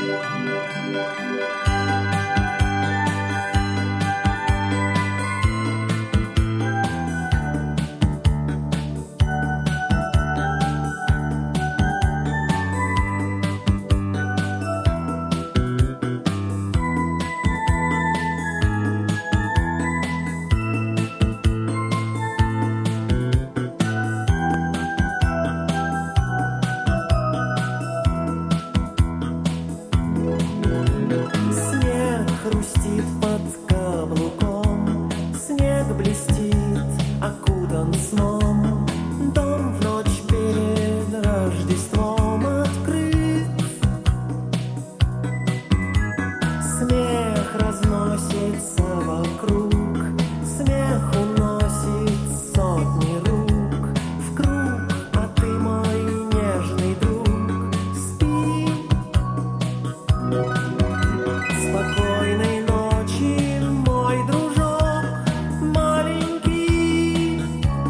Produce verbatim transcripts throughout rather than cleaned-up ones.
Хрустит под каблуком, снег блестит, окутан сном. Дом в ночь перед Рождеством открыт. Смех разносится вокруг, смех уносит сотни рук в круг, а ты, мой нежный друг, спи. Спокойной ночи, мой дружок маленький.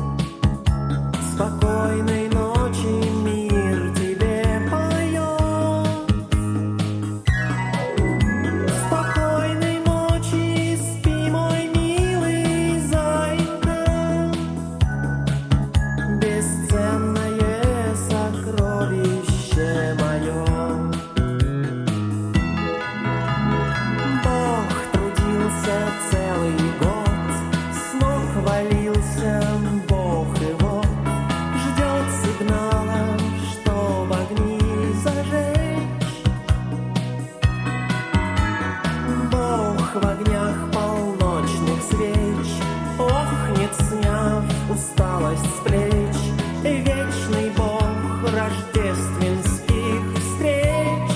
Спокойной ночи, мир тебе поет. Спокойной ночи, спи, мой милый зайка. Бесценное сокровище мое. Целый год с ног валился Бог, и вот ждет сигнала, чтоб огни зажечь. Бог в огнях полночных свеч охнет, сняв усталость с плеч. Вечный Бог рождественских встреч.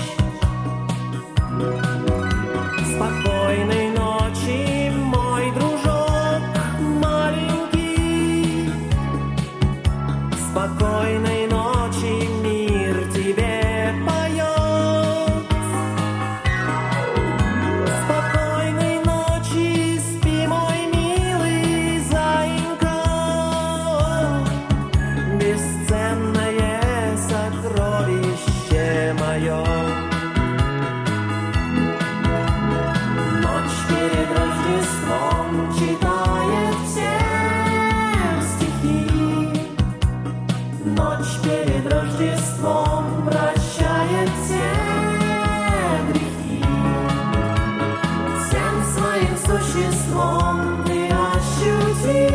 Спокойной ночи, мой дружок маленький. Спокойной ночи, мир тебе поет. Спокойной ночи, спи, мой милый зайка. Бесценное сокровище мое. Читает все стихи. Ночь перед Рождеством прощает все грехи. Всем своим существом ты ощутишь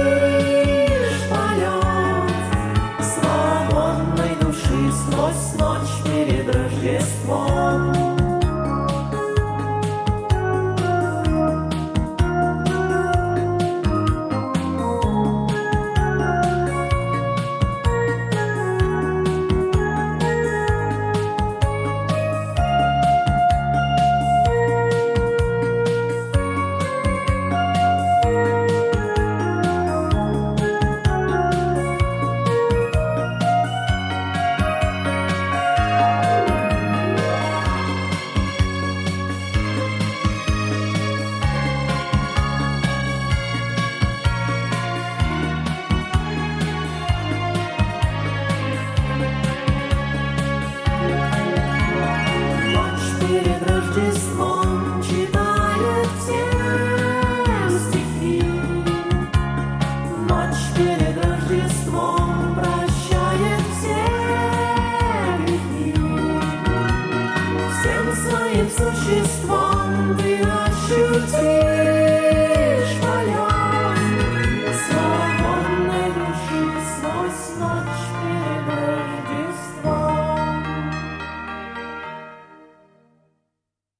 полет свободной души сквозь ночь перед Рождеством. Рождеством читает все стихи. Ночь перед Рождеством прощает все грехи. Всем своим существом